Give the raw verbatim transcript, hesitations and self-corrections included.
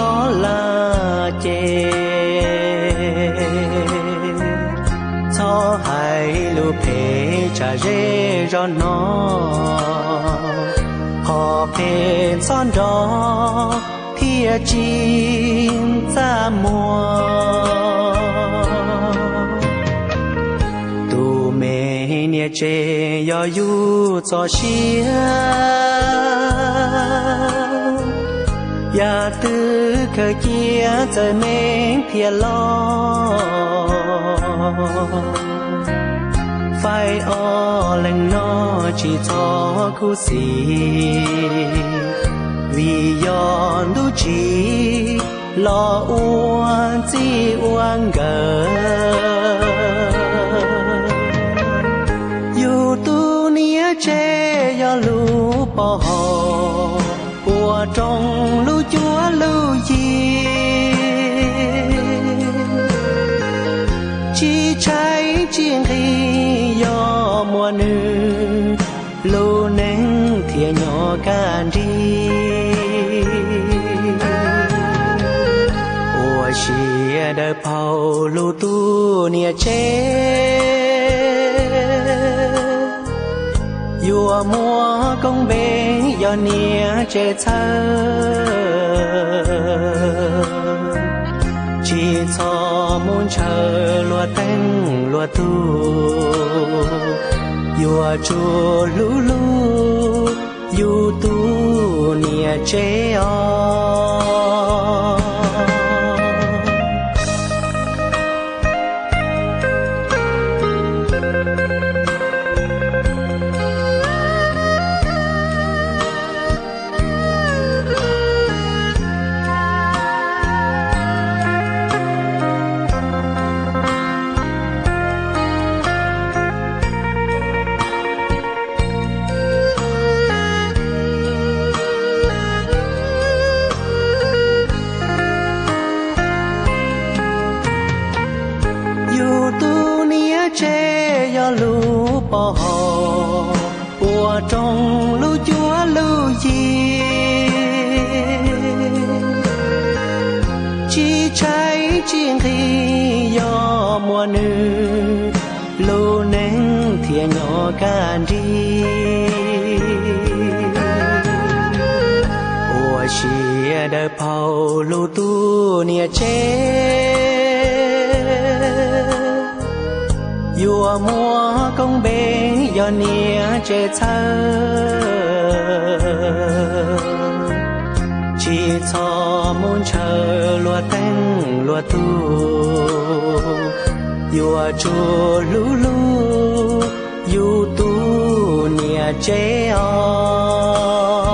có là chê cho hai lu phê trả rê cho nó họ phê son đó thia chín ra mùa tu mê nia chê yo yu cho xia ya tư khởi kia trời mênh thia lo phải o lành nó chỉ cho khu xì vì do đu chỉ lo uan chi uan gờ dù tu nia chê do lu bỏ hồ của trong lu chúa lu gì chỉ trái chiên khi do mùa nữ lu nén thìa nhỏ can đi ủa xìa đời phao lu tu nia chê dùa mua công bê do nia chê thơ chỉ cho muốn chờ lúa tanh lúa tu dùa chùa lú lú dù tu nia chê o chê do lu bỏ hồ của trong lu chúa lu gì chỉ trái chiên khi do mùa nữ lu nén thìa nhỏ can đi ủa xìa đời phao lu tu nia chê dùa mua công bê do nia chê thơ chỉ cho muốn chờ lúa tanh lúa tu dùa chùa lú lú dù tu nia chê o